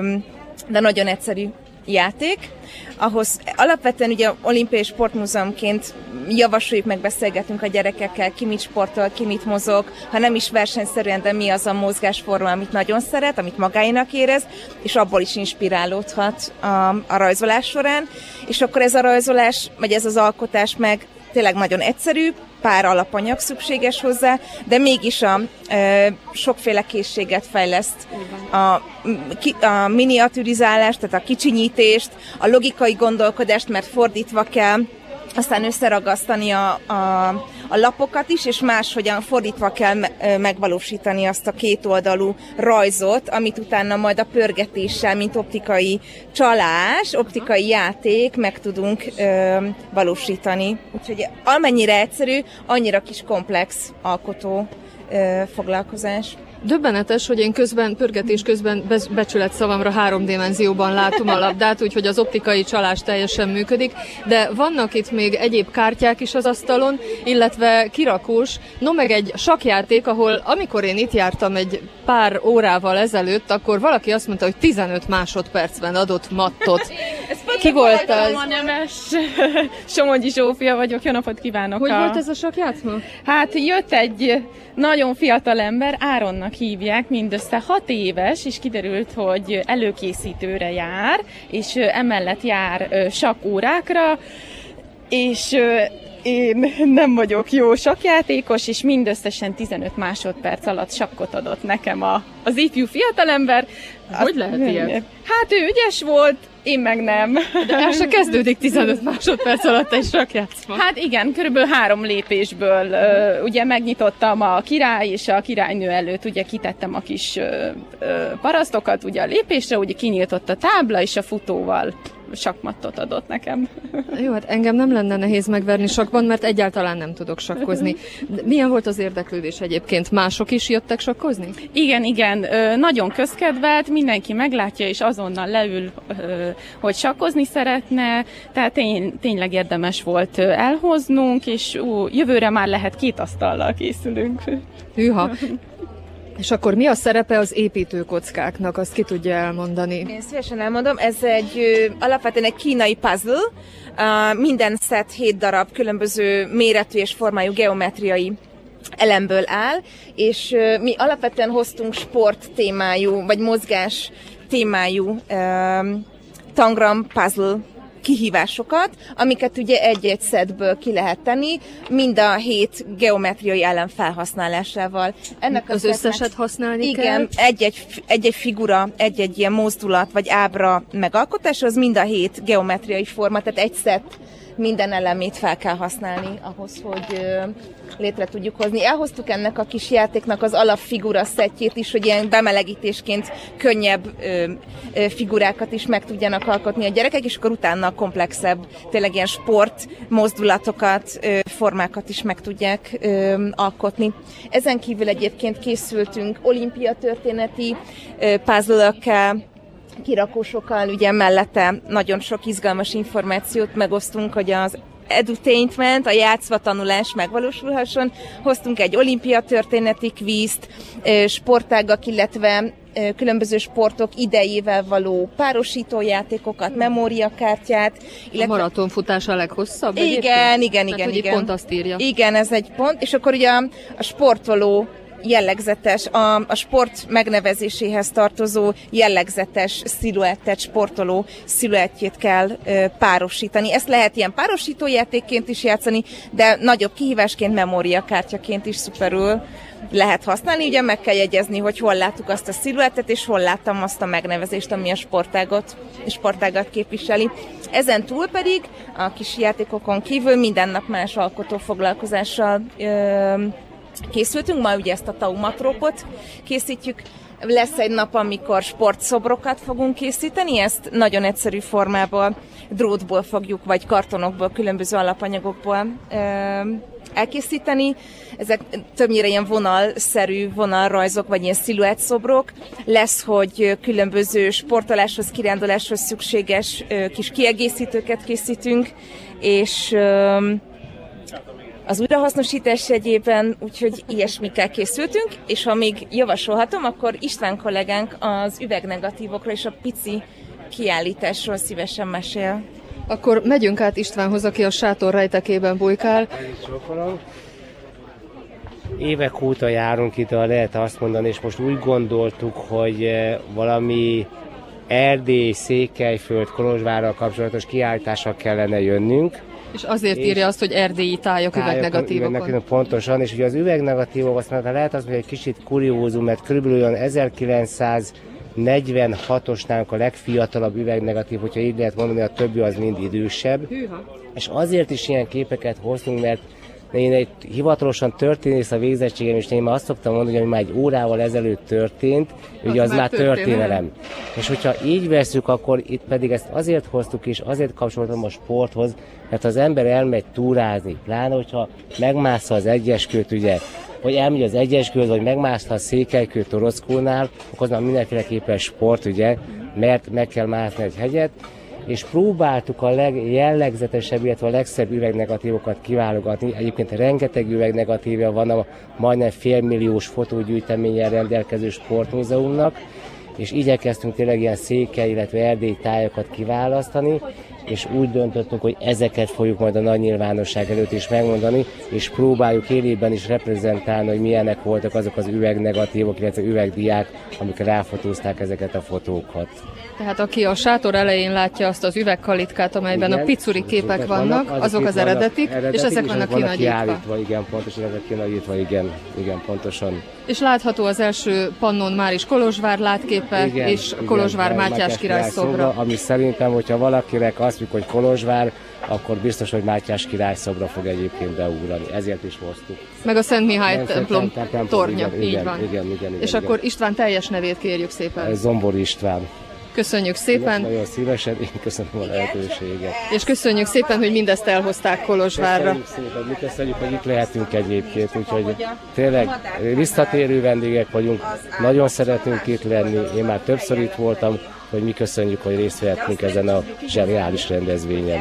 de nagyon egyszerű játék. Ahhoz alapvetően ugye olimpiai sportmúzeumként javasoljuk, meg beszélgetünk a gyerekekkel, ki mit sportol, ki mit mozog, ha nem is versenyszerűen, de mi az a mozgásforma, amit nagyon szeret, amit magáénak érez, és abból is inspirálódhat a, a rajzolás során. És akkor ez a rajzolás, vagy ez az alkotás meg tényleg nagyon egyszerű, pár alapanyag szükséges hozzá, de mégis a e, sokféle készséget fejleszt. A, ki, a miniaturizálást, tehát a kicsinyítést, a logikai gondolkodást, mert fordítva kell, aztán összeragasztani a, a, a lapokat is, és máshogyan fordítva kell me- megvalósítani azt a kétoldalú rajzot, amit utána majd a pörgetéssel, mint optikai csalás, optikai játék meg tudunk ö, valósítani. Úgyhogy amennyire egyszerű, annyira kis komplex alkotó ö, foglalkozás. Döbbenetes, hogy én közben, pörgetés közben becsület szavamra háromdimenzióban látom a labdát, úgyhogy az optikai csalás teljesen működik, de vannak itt még egyéb kártyák is az asztalon, illetve kirakós, no meg egy sakkjáték, ahol amikor én itt jártam egy pár órával ezelőtt, akkor valaki azt mondta, hogy tizenöt másodpercben adott mattot. Ki volt az? Nemes Somogyi Zsófia vagyok, jó napot kívánok! Hogy a... volt ez a sakkjátszma? Hát jött egy nagyon fiatal ember, Áronnak hívják, mindössze hat éves, és kiderült, hogy előkészítőre jár, és emellett jár sakkórákra, és én nem vagyok jó sakkjátékos, és mindösszesen tizenöt másodperc alatt sakkot adott nekem a, az ifjú fiatalember. Hogy lehet ilyen? Hát ő ügyes volt, én meg nem. De el se kezdődik tizenöt másodperc alatt egy sakkjátszma. Hát igen, körülbelül három lépésből uh, ugye megnyitottam a király és a királynő előtt, ugye kitettem a kis uh, uh, parasztokat ugye a lépésre, ugye kinyíltott a tábla, és a futóval sakkmattot adott nekem. Jó, hát engem nem lenne nehéz megverni sakkban, mert egyáltalán nem tudok sakkozni. De milyen volt az érdeklődés egyébként? Mások is jöttek sakkozni? Igen, igen, nagyon közkedvelt, mindenki meglátja, és azonnal leül, hogy sakkozni szeretne, tehát tény, tényleg érdemes volt elhoznunk, és ú, jövőre már lehet két asztallal készülünk. Hűha! És akkor mi a szerepe az építőkockáknak, azt ki tudja elmondani? Én szívesen elmondom, ez egy alapvetően egy kínai puzzle, uh, minden szett hét darab különböző méretű és formájú geometriai elemből áll, és uh, mi alapvetően hoztunk sport témájú, vagy mozgás témájú uh, tangram puzzle kihívásokat, amiket ugye egy-egy szetből ki lehet tenni, mind a hét geometriai elem felhasználásával. Ennek az összeset használni igen, kell? Igen, egy-egy, egy-egy figura, egy-egy ilyen mozdulat vagy ábra megalkotása, az mind a hét geometriai forma, tehát egy szett minden elemét fel kell használni ahhoz, hogy ö, létre tudjuk hozni. Elhoztuk ennek a kis játéknak az alapfigura szettjét is, hogy ilyen bemelegítésként könnyebb ö, ö, figurákat is meg tudjanak alkotni a gyerekek, és akkor utána komplexebb, tényleg ilyen sport mozdulatokat, ö, formákat is meg tudják ö, alkotni. Ezen kívül egyébként készültünk olimpiatörténeti ö, puzzle-ökkel, kirakósokkal, ugye mellette nagyon sok izgalmas információt megosztunk, hogy az edutainment, a játszva tanulás megvalósulhasson. Hoztunk egy olimpiatörténeti kvízt, sportágak, illetve különböző sportok idejével való párosítójátékokat, memóriakártyát. Illetve... A maratonfutás a leghosszabb? Igen, igen, igen, igen. igen. Pont azt írja. Igen, ez egy pont, és akkor ugye a, a sportoló jellegzetes, a, a sport megnevezéséhez tartozó jellegzetes sziluettet, sportoló sziluettjét kell ö, párosítani. Ezt lehet ilyen párosítójátékként is játszani, de nagyobb kihívásként, memóriakártyaként is szuperül. lehet használni. Ugye meg kell jegyezni, hogy hol láttuk azt a sziluettet, és hol láttam azt a megnevezést, ami a sportágat, sportágat képviseli. Ezen túl pedig a kis játékokon kívül minden nap más alkotófoglalkozással ö, készültünk. Ma ugye ezt a taumatrópot készítjük. Lesz egy nap, amikor sportszobrokat fogunk készíteni, ezt nagyon egyszerű formából, drótból fogjuk, vagy kartonokból, különböző alapanyagokból ö, elkészíteni. Ezek többnyire ilyen vonalszerű vonalrajzok, vagy ilyen sziluettszobrok. Lesz, hogy különböző sportoláshoz, kiránduláshoz szükséges ö, kis kiegészítőket készítünk, és ö, az újrahasznosítás jegyében, úgyhogy ilyesmikkel készültünk, és ha még javasolhatom, akkor István kollégánk az üvegnegatívokról és a pici kiállításról szívesen mesél. Akkor megyünk át Istvánhoz, aki a sátor rejtekében bujkál. Évek óta járunk itt, lehet azt mondani, és most úgy gondoltuk, hogy valami Erdély, Székelyföld, Kolozsvárral kapcsolatos kiállítással kellene jönnünk. És azért és írja azt, hogy erdélyi tájak üvegnegatívokon. Pontosan, és ugye az üvegnegatívok, azt mondta, lehet azt, hogy egy kicsit kuriózum, mert körülbelül olyan ezerkilencszáznegyvenhatos nálunk a legfiatalabb üvegnegatív, hogyha így lehet mondani, a többi az mind idősebb. Hűha. És azért is ilyen képeket hoztunk, mert én egy hivatalosan történész a végzettségem, és én már azt szoktam mondani, hogy már egy órával ezelőtt történt, az ugye az már történelem. történelem. És hogyha így veszük, akkor itt pedig ezt azért hoztuk, és azért kapcsoltam a sporthoz, mert az ember elmegy túrázni, pláne, hogyha megmássza az Egyeskőt, ugye, vagy elmegy az Egyeskőt, vagy megmászta a Székelykőt Torockónál, akkor az már mindenféleképpen sport, ugye, mert meg kell mászni egy hegyet, és próbáltuk a legjellegzetesebb, illetve a legszebb üvegnegatívokat kiválogatni. Egyébként rengeteg üvegnegatívja van a majdnem félmilliós fotógyűjteménnyel rendelkező sportmúzeumnak, és igyekeztünk tényleg ilyen Székely, illetve erdélyi tájakat kiválasztani, és úgy döntöttünk, hogy ezeket fogjuk majd a nagy nyilvánosság előtt is megmondani, és próbáljuk élőben is reprezentálni, hogy milyenek voltak azok az üvegnegatívok, illetve üvegdiák, amik ráfotózták ezeket a fotókat. Tehát aki a sátor elején látja azt az üvegkalitkát, amelyben igen, a picuri képek vannak, vannak, azok az eredetik, eredetik, és ezek és vannak kinagyítva. Igen, pontosan, ezek kinagyítva, igen, igen, pontosan. És látható az első pannon már is Kolozsvár látképe, igen, és igen, Kolozsvár igen, Mátyás, Mátyás király szobra. Ami szerintem, hogyha valakinek azt mondjuk, hogy Kolozsvár, akkor biztos, hogy Mátyás király szobra fog egyébként beugrani. Ezért is hoztuk. Meg a Szent Mihály Nem, templom templom tornya, igen, így igen, van. Igen, igen, igen, és igen, akkor igen. István teljes nevét kérjük szépen. Zombor István. Köszönjük szépen. Nagyon szívesen, én köszönöm a lehetőséget. És köszönjük szépen, hogy mindezt elhozták Kolozsvárra. Köszönjük szépen, mi köszönjük, hogy itt lehetünk egyébként, úgyhogy tényleg visszatérő vendégek vagyunk, nagyon szeretünk itt lenni, én már többször itt voltam, hogy mi köszönjük, hogy részt vehetünk ezen a zseniális rendezvényen.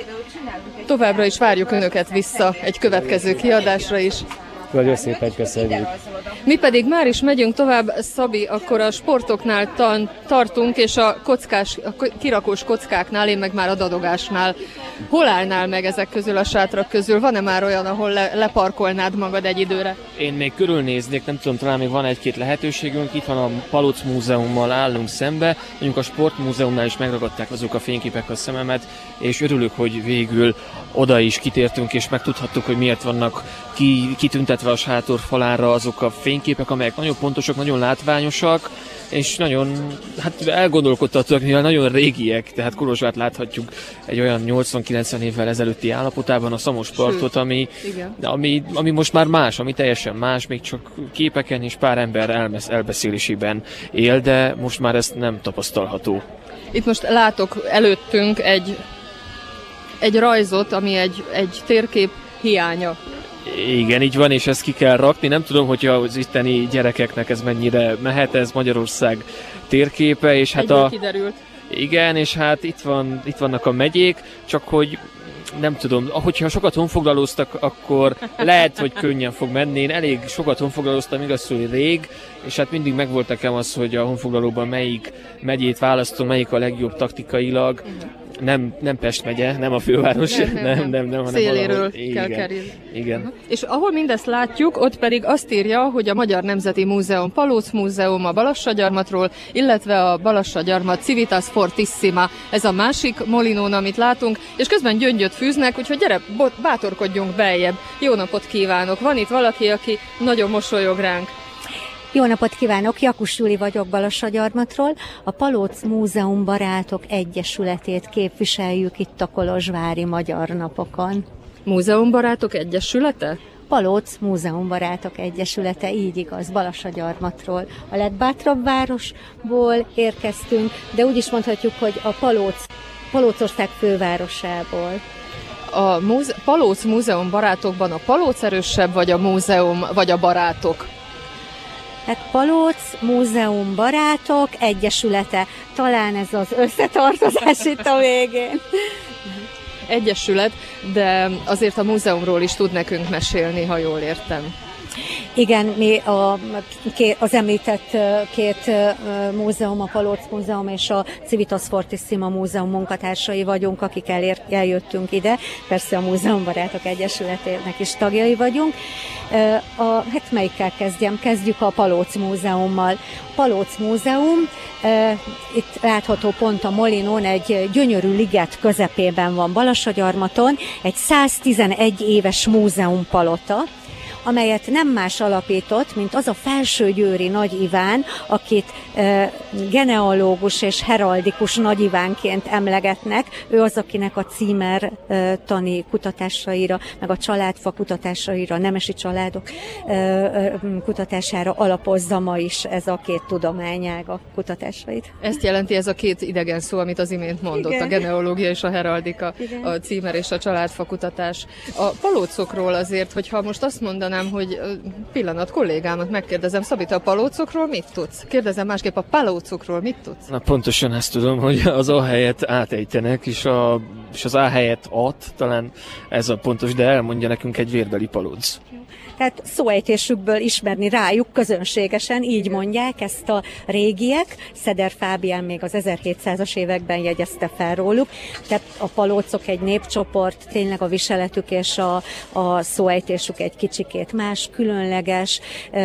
Továbbra is várjuk Önöket vissza egy következő kiadásra is. Nagyon szépen köszönjük. Mi pedig már is megyünk tovább, Szabi, akkor a sportoknál tan- tartunk, és a, kockás, a kirakós kockáknál, én meg már a dadogásnál. Hol állnál meg ezek közül a sátrak közül? Van-e már olyan, ahol le- leparkolnád magad egy időre? Én még körülnéznék, nem tudom, talán még van egy-két lehetőségünk. Itt van a Palóc Múzeummal állunk szembe. Mondjuk a Sportmúzeumnál is megragadták azok a fényképek a szememet, és örülök, hogy végül oda is kitértünk, és megtudhattuk, hogy miért vannak ki, kitüntetve a sátor falára azok a fényképek, amelyek nagyon pontosak, nagyon látványosak, és nagyon, hát elgondolkodtatóak, mivel nagyon régiek, tehát Kolozsvárt láthatjuk egy olyan nyolcvan-kilencven évvel ezelőtti állapotában, a Szamos partot, ami, ami, ami most már más, ami teljesen más, még csak képeken és pár ember elmesz, elbeszélésében él, de most már ezt nem tapasztalható. Itt most látok előttünk egy, egy rajzot, ami egy, egy térkép hiánya. Igen, így van, és ezt ki kell rakni. Nem tudom, hogyha az itteni gyerekeknek ez mennyire mehet, ez Magyarország térképe, és hát Egyből a... kiderült. Igen, és hát itt, van, itt vannak a megyék, csak hogy nem tudom, hogyha sokat honfoglalóztak, akkor lehet, hogy könnyen fog menni. Én elég sokat honfoglalóztam, igaz, hogy rég, és hát mindig megvolt nekem az, hogy a honfoglalóban melyik megyét választom, melyik a legjobb taktikailag. nem, nem Pest megye, nem a főváros, nem, nem, nem, nem, nem hanem széléről valahol, kell igen, kerülni. Igen. Uh-huh. És ahol mindezt látjuk, ott pedig azt írja, hogy a Magyar Nemzeti Múzeum, Palóc Múzeum a Balassagyarmatról, illetve a Balassagyarmat Civitas Fortissima, ez a másik molinón, amit látunk, és közben gyöngyöt fűznek, úgyhogy gyere, bátorkodjunk beljebb. Jó napot kívánok! Van itt valaki, aki nagyon mosolyog ránk. Jó napot kívánok, Jakus Júli vagyok Balassagyarmatról. A Palóc Múzeum Barátok Egyesületét képviseljük itt a kolozsvári Magyar Napokon. Múzeumbarátok Egyesülete? Palóc Múzeumbarátok Egyesülete, így igaz, Balassagyarmatról. A legbátrabb városból érkeztünk, de úgy is mondhatjuk, hogy a Palóc, Palócország fővárosából. A múze- Palóc Múzeum Barátokban a Palóc erősebb, vagy a múzeum, vagy a barátok? Hát Palóc Múzeum Barátok Egyesülete, talán ez az összetartozás itt a végén. Egyesület, de azért a múzeumról is tud nekünk mesélni, ha jól értem. Igen, mi a, az említett két múzeum, a Palóc Múzeum és a Civitas Fortissima Múzeum munkatársai vagyunk, akik elér, eljöttünk ide. Persze a Múzeumbarátok Egyesületének is tagjai vagyunk. A, hát melyikkel kezdjem? Kezdjük a Palóc Múzeummal. Palóc Múzeum, itt látható pont a molinón, egy gyönyörű liget közepében van Balassagyarmaton, egy száztizenegy éves múzeumpalota, amelyet nem más alapított, mint az a felsőgyőri Nagy Iván, akit e, genealógus és heraldikus Nagy Ivánként emlegetnek. Ő az, akinek a címer e, tani kutatásaira, meg a családfa kutatásaira, a nemesi családok e, e, kutatására alapozza ma is ez a két tudományág a kutatásait. Ezt jelenti ez a két idegen szó, amit az imént mondott, igen. A genealógia és a heraldika, igen. A címer és a családfa kutatás. A palócokról azért, hogyha most azt mondanám, nem, hogy pillanat, kollégámat megkérdezem, Szabita, a palócokról mit tudsz? Kérdezem másképp, a palócokról mit tudsz? Na pontosan ezt tudom, hogy az A helyet átejtenek, és, a, és az A helyet at, talán ez a pontos, de elmondja nekünk egy vérbeli palóc. Tehát szóejtésükből ismerni rájuk közönségesen, így mondják ezt a régiek. Szeder Fábián még az ezerhétszázas években jegyezte fel róluk. Tehát a palócok egy népcsoport, tényleg a viseletük és a, a szóejtésük egy kicsikét más, különleges,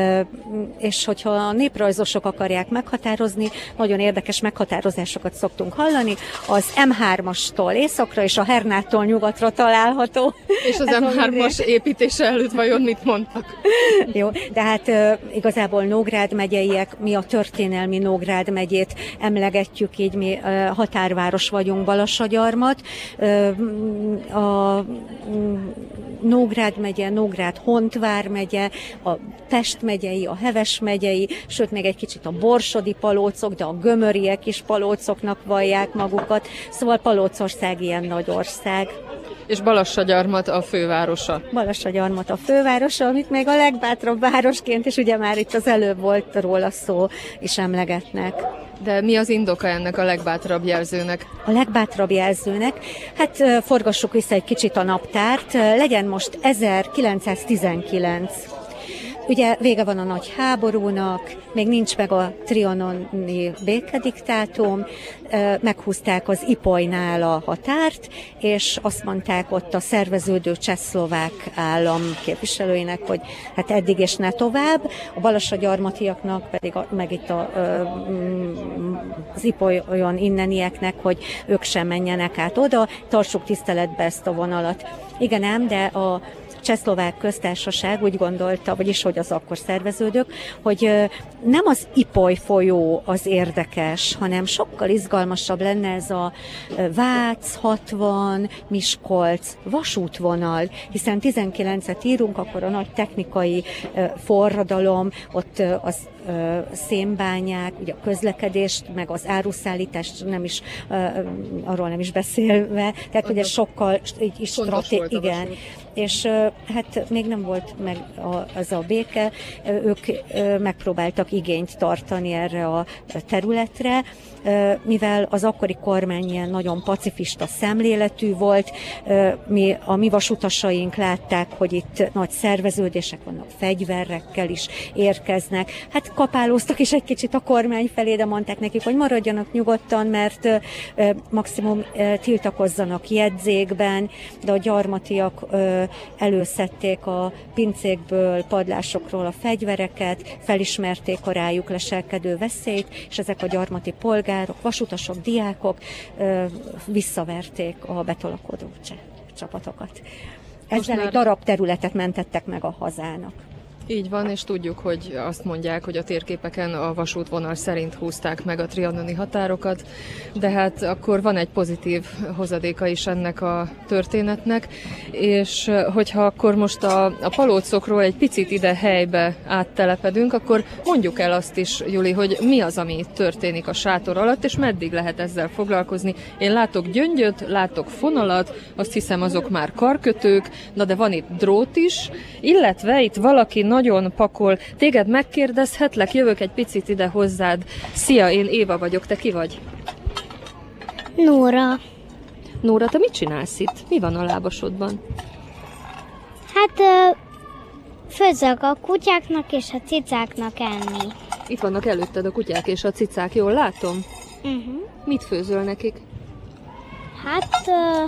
és hogyha a néprajzosok akarják meghatározni, nagyon érdekes meghatározásokat szoktunk hallani. Az em hármastól északra és a Hernától nyugatra található. És az em hármas építése előtt vajon mit mondtak? Jó, de hát uh, igazából Nógrád megyeiek, mi a történelmi Nógrád megyét emlegetjük, így mi uh, határváros vagyunk, Balassagyarmat. Uh, a um, Nógrád megye, Nógrád-Hontvár megye, a Pest megyei, a Heves megyei, sőt még egy kicsit a borsodi palócok, de a gömöriek is palócoknak vallják magukat. Szóval Palócország ilyen nagy ország. És Balassagyarmat a fővárosa. Balassagyarmat a fővárosa, amit még a legbátrabb városként, és ugye már itt az előbb volt róla szó, is emlegetnek. De mi az indoka ennek a legbátrabb jelzőnek? A legbátrabb jelzőnek? Hát forgassuk vissza egy kicsit a naptárt, legyen most ezerkilencszáztizenkilenc. Ugye vége van a nagy háborúnak, még nincs meg a trianoni békediktátum, meghúzták az Ipolynál a határt, és azt mondták ott a szerveződő csehszlovák állam képviselőinek, hogy hát eddig és ne tovább. A balassagyarmatiaknak pedig, a, meg itt a, az Ipolyon innenieknek, hogy ők sem menjenek át oda, tartsuk tiszteletbe ezt a vonalat. Igen ám, de a Csehszlovák köztársaság úgy gondolta, vagyis hogy az akkor szerveződők, hogy nem az Ipoly folyó az érdekes, hanem sokkal izgalmasabb lenne ez a Vác, hatvan, Miskolc vasútvonal, hiszen tizenkilencet írunk, akkor a nagy technikai forradalom, ott az szénbányák, ugye a közlekedést, meg az áruszállítást nem is, arról nem is beszélve, tehát ugye sokkal is stratégiai, igen, és hát még nem volt meg a, az a béke, ők megpróbáltak igényt tartani erre a területre, mivel az akkori kormány ilyen nagyon pacifista szemléletű volt, mi, a mi vasutasaink látták, hogy itt nagy szerveződések vannak, fegyverekkel is érkeznek. Hát kapálóztak is egy kicsit a kormány felé, de mondták nekik, hogy maradjanak nyugodtan, mert maximum tiltakozzanak jegyzékben, de a gyarmatiak előszedték a pincékből, padlásokról a fegyvereket, felismerték a rájuk leselkedő veszélyt, és ezek a gyarmati polgárok, vasutasok, diákok visszaverték a betolakodó csapatokat. Ezzel már... egy darab területet mentettek meg a hazának. Így van, és tudjuk, hogy azt mondják, hogy a térképeken a vasútvonal szerint húzták meg a trianoni határokat, de hát akkor van egy pozitív hozadéka is ennek a történetnek, és hogyha akkor most a, a palócokról egy picit ide helybe áttelepedünk, akkor mondjuk el azt is, Juli, hogy mi az, ami itt történik a sátor alatt, és meddig lehet ezzel foglalkozni. Én látok gyöngyöt, látok fonalat, azt hiszem azok már karkötők, na de van itt drót is, illetve itt valaki nagyon pakol. Téged megkérdezhetlek, jövök egy picit ide hozzád. Szia, én Éva vagyok, te ki vagy? Nóra. Nóra, te mit csinálsz itt? Mi van a lábasodban? Hát ö, főzök a kutyáknak és a cicáknak enni. Itt vannak előtted a kutyák és a cicák, jól látom? Uh-huh. Mit főzöl nekik? Hát ö,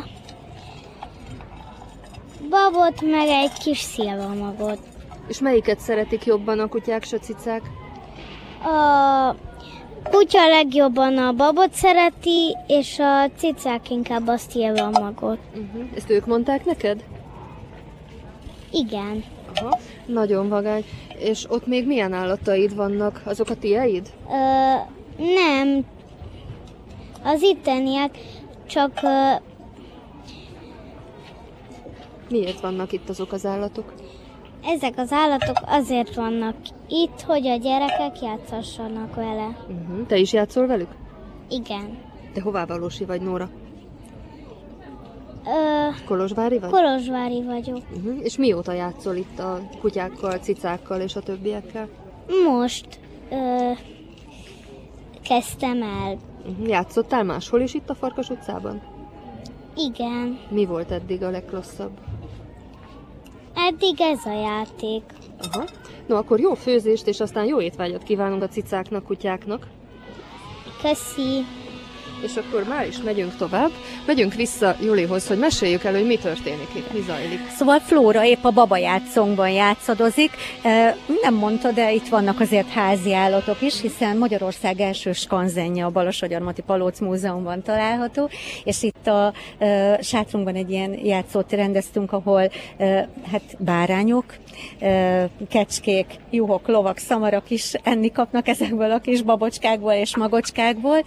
babot meg egy kis szilvamagot. És melyiket szeretik jobban a kutyák és a cicák? A kutya legjobban a babot szereti, és a cicák inkább a szilvamagot. Uh-huh. Ezt ők mondták neked? Igen. Aha. Nagyon vagány. És ott még milyen állataid vannak? Azok a tieid? Ö, nem. Az itteniek, csak... Ö... Miért vannak itt azok az állatok? Ezek az állatok azért vannak itt, hogy a gyerekek játszassanak vele. Uh-huh. Te is játszol velük? Igen. Te hová valósi vagy, Nóra? Ö, Kolozsvári vagy? Kolozsvári vagyok. Uh-huh. És mióta játszol itt a kutyákkal, cicákkal és a többiekkel? Most ö, kezdtem el. Uh-huh. Játszottál máshol is itt a Farkas utcában? Igen. Mi volt eddig a legklasszabb? Eddig ez a játék. Aha. No, akkor jó főzést, és aztán jó étvágyat kívánunk a cicáknak, kutyáknak. Köszi. És akkor már is megyünk tovább. Megyünk vissza Julihoz, hogy meséljük el, hogy mi történik itt, mi zajlik. Szóval Flóra épp a babajátszónkban játszadozik. Nem mondta, de itt vannak azért házi állatok is, hiszen Magyarország első skanzenje a Balassagyarmati Palóc Múzeumban található, és itt a sátrunkban egy ilyen játszót rendeztünk, ahol hát bárányok, kecskék, juhok, lovak, szamarak is enni kapnak ezekből a kis babocskákból és magocskákból,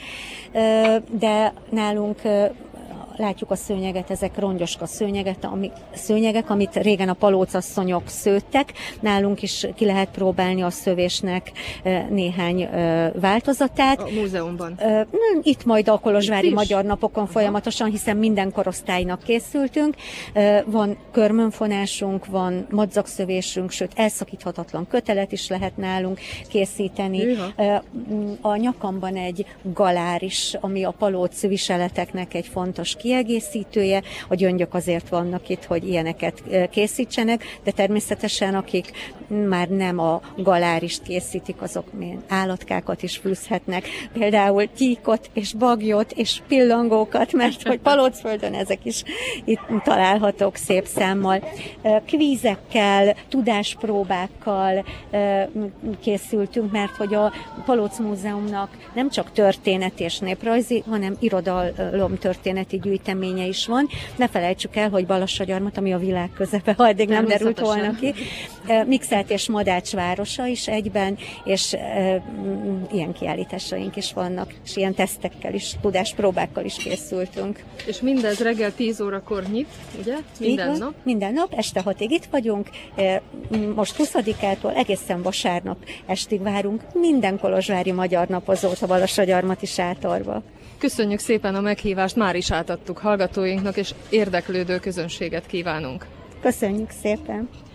de nálunk látjuk a szőnyeget, ezek rongyoska szőnyeget, ami, szőnyegek, amit régen a palócasszonyok szőttek. Nálunk is ki lehet próbálni a szövésnek néhány változatát. A múzeumban? Itt majd a Kolozsvári Magyar Napokon folyamatosan, hiszen minden korosztálynak készültünk. Van körmönfonásunk, van madzakszövésünk, sőt elszakíthatatlan kötelet is lehet nálunk készíteni. Hűha. A nyakamban egy galár is, ami a palóc viseleteknek egy fontos kiegészítője. A gyöngyök azért vannak itt, hogy ilyeneket készítsenek, de természetesen akik már nem a galárist készítik, azok milyen állatkákat is fűzhetnek. Például tyíkot és bagyot és pillangókat, mert hogy Palócföldön ezek is itt találhatók szép számmal. Kvízekkel, tudáspróbákkal készültünk, mert hogy a Palóc Múzeumnak nem csak történet és néprajzi, hanem irodalom történeti gyűjteménye is van. Ne felejtsük el, hogy Balassagyarmat, ami a világ közepe, ha eddig nem derült volna ki. Mixelt és Madács városa is egyben, és e, ilyen kiállításaink is vannak, és ilyen tesztekkel is, tudáspróbákkal is készültünk. És mindez reggel tíz órakor nyit, ugye? Minden Igen, nap? Minden nap, este hatig itt vagyunk. Most huszadikától egészen vasárnap estig várunk minden kolozsvári magyar napozót a Balassagyarmati sátorba. Köszönjük szépen a meghívást, már is átadtuk hallgatóinknak, és érdeklődő közönséget kívánunk. Köszönjük szépen!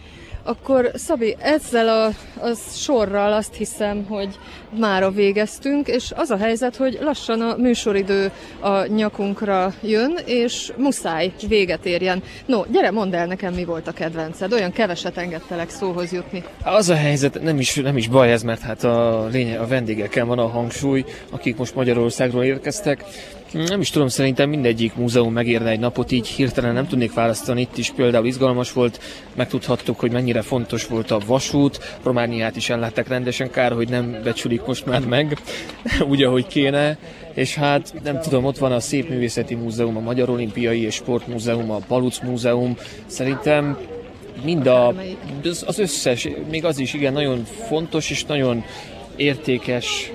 Akkor Szabi, ezzel a, a sorral azt hiszem, hogy mára végeztünk, és az a helyzet, hogy lassan a műsoridő a nyakunkra jön, és muszáj véget érjen. No, gyere, mondd el nekem, mi volt a kedvenced, olyan keveset engedtelek szóhoz jutni. Az a helyzet, nem is, nem is baj ez, mert hát a lényeg, a vendégeken van a hangsúly, akik most Magyarországról érkeztek. Nem is tudom, szerintem mindegyik múzeum megérne egy napot, így hirtelen nem tudnék választani. Itt is például izgalmas volt, megtudhattuk, hogy mennyire fontos volt a vasút, Romániát is ellátták rendesen, kár, hogy nem becsülik most már meg, úgy, ahogy kéne. És hát nem tudom, ott van a Szépművészeti Múzeum, a Magyar Olimpiai és Sportmúzeum, a Paluc Múzeum, szerintem mind a, az összes, még az is igen, nagyon fontos és nagyon értékes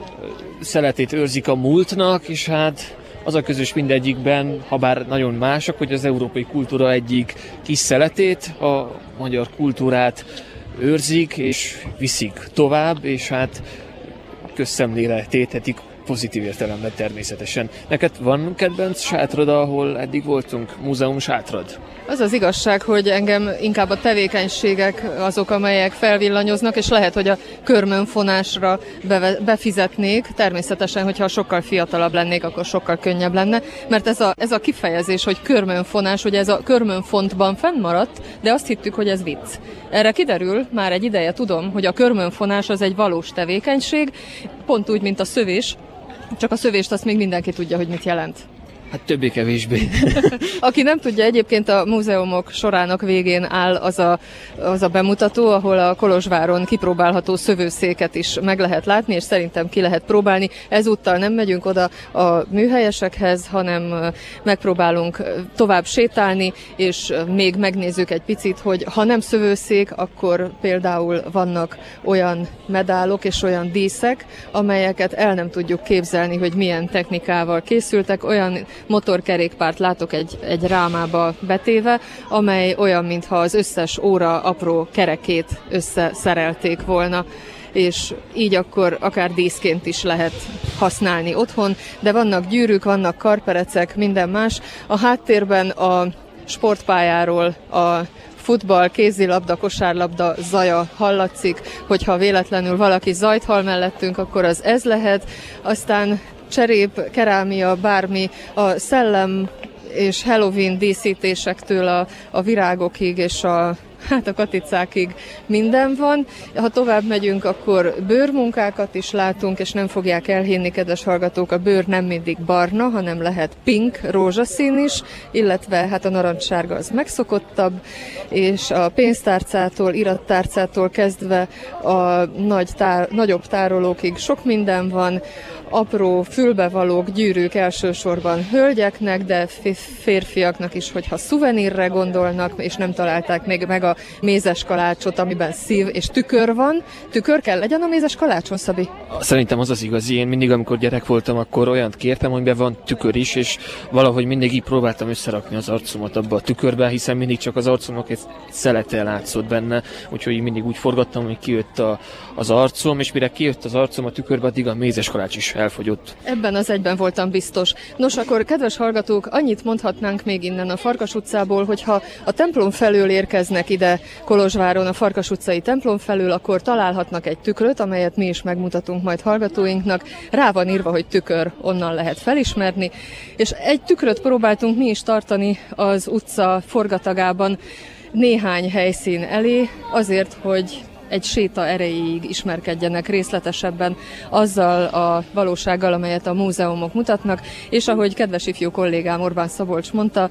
szeletét őrzik a múltnak, és hát az a közös mindegyikben, ha bár nagyon mások, hogy az európai kultúra egyik kis szeletét, a magyar kultúrát őrzik, és viszik tovább, és hát közszemlére tétetik pozitív értelemben természetesen. Neked van kedvenc sátrad, ahol eddig voltunk? Múzeum sátrad? Az az igazság, hogy engem inkább a tevékenységek azok, amelyek felvillanyoznak, és lehet, hogy a körmönfonásra beve, befizetnék. Természetesen, hogyha sokkal fiatalabb lennék, akkor sokkal könnyebb lenne, mert ez a, ez a kifejezés, hogy körmönfonás, hogy ez a körmönfontban fennmaradt, de azt hittük, hogy ez vicc. Erre kiderül, már egy ideje tudom, hogy a körmönfonás az egy valós tevékenység, pont úgy, mint a szövés, csak a szövést azt még mindenki tudja, hogy mit jelent. Hát többé-kevésbé. Aki nem tudja, egyébként a múzeumok sorának végén áll az a, az a bemutató, ahol a Kolozsváron kipróbálható szövőszéket is meg lehet látni, és szerintem ki lehet próbálni. Ezúttal nem megyünk oda a műhelyesekhez, hanem megpróbálunk tovább sétálni, és még megnézzük egy picit, hogy ha nem szövőszék, akkor például vannak olyan medálok és olyan díszek, amelyeket el nem tudjuk képzelni, hogy milyen technikával készültek, olyan motorkerékpárt látok egy, egy rámába betéve, amely olyan, mintha az összes óra apró kerekét összeszerelték volna, és így akkor akár díszként is lehet használni otthon, de vannak gyűrűk, vannak karperecek, minden más. A háttérben a sportpályáról a futball, kézilabda, kosárlabda zaja hallatszik, hogyha véletlenül valaki zajt hall mellettünk, akkor az ez lehet. Aztán cserép, kerámia, bármi, a szellem és Halloween díszítésektől a, a virágokig és a, hát a katicákig minden van. Ha tovább megyünk, akkor bőrmunkákat is látunk, és nem fogják elhinni, kedves hallgatók, a bőr nem mindig barna, hanem lehet pink, rózsaszín is, illetve hát a narancssárga az megszokottabb, és a pénztárcától, irattárcától kezdve a nagy tár, nagyobb tárolókig sok minden van, apró fülbevalók, gyűrűk elsősorban hölgyeknek, de férfiaknak is, hogyha szuvenírre gondolnak, és nem találták még meg a mézes kalácsot, amiben szív és tükör van. Tükör kell legyen a mézes kalácson, Szabi? Szerintem az az igazi. Én mindig, amikor gyerek voltam, akkor olyant kértem, amiben van tükör is, és valahogy mindig így próbáltam összerakni az arcomat abba a tükörbe, hiszen mindig csak az arcomnak egy szelete látszott benne, úgyhogy mindig úgy forgattam, hogy kijött a, az arcom, és mire kijött az arcom a tükörbe, addig a mézes kalács is elfogyott. Ebben az egyben voltam biztos. Nos, akkor kedves hallgatók, annyit mondhatnánk még innen a Farkas utcából, hogyha a templom felől érkeznek ide Kolozsváron, a Farkas utcai templom felől, akkor találhatnak egy tükröt, amelyet mi is megmutatunk majd hallgatóinknak. Rá van írva, hogy tükör, onnan lehet felismerni, és egy tükröt próbáltunk mi is tartani az utca forgatagában néhány helyszín elé, azért, hogy egy séta erejéig ismerkedjenek részletesebben azzal a valósággal, amelyet a múzeumok mutatnak, és ahogy kedves ifjú kollégám Orbán Szabolcs mondta,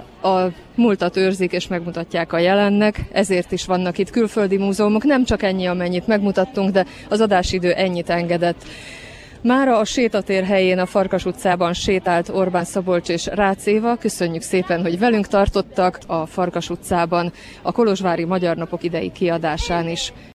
a múltat őrzik és megmutatják a jelennek, ezért is vannak itt külföldi múzeumok, nem csak ennyi, amennyit megmutattunk, de az adásidő ennyit engedett. Mára a sétatér helyén a Farkas utcában sétált Orbán Szabolcs és Rácz Éva. Köszönjük szépen, hogy velünk tartottak a Farkas utcában a Kolozsvári Magyar Napok idei kiadásán is.